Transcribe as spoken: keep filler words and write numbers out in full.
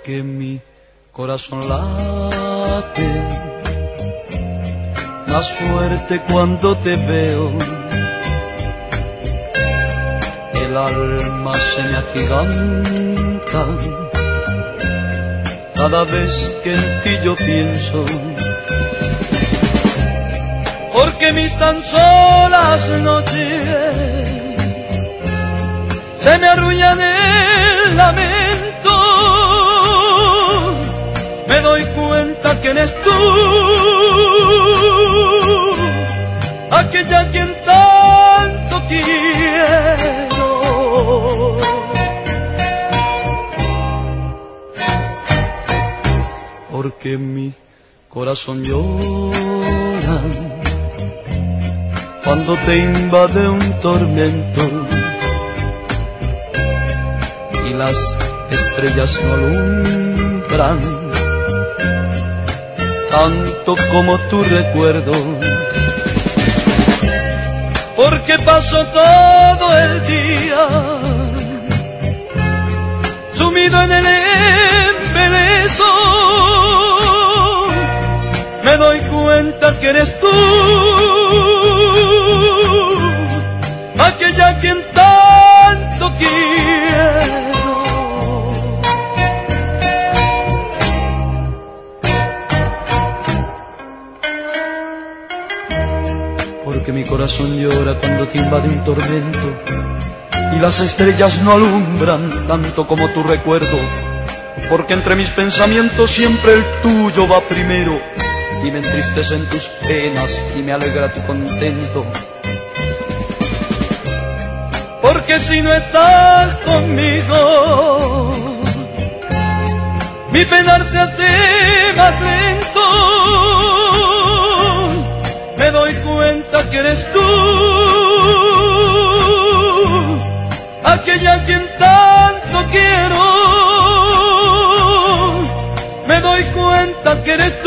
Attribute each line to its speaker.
Speaker 1: porque mi corazón late más fuerte cuando te veo. El alma se me agiganta cada vez que en ti yo pienso, porque mis tan solas noches se me arrullan el lamento. Me doy cuenta que eres tú, aquella quien tanto quiero. Porque mi corazón llora cuando te invade un tormento y las estrellas no alumbran tanto como tu recuerdo. Porque paso todo el día sumido en el embeleso. Me doy cuenta que eres tú, aquella quien tanto quiero. Porque mi corazón llora cuando te invade un tormento y las estrellas no alumbran tanto como tu recuerdo. Porque entre mis pensamientos siempre el tuyo va primero, y me entristecen tus penas y me alegra tu contento. Porque si no estás conmigo, mi penar se hace más lento. Me doy cuenta que eres tú, aquella quien tanto quiero. Me doy cuenta que eres tú,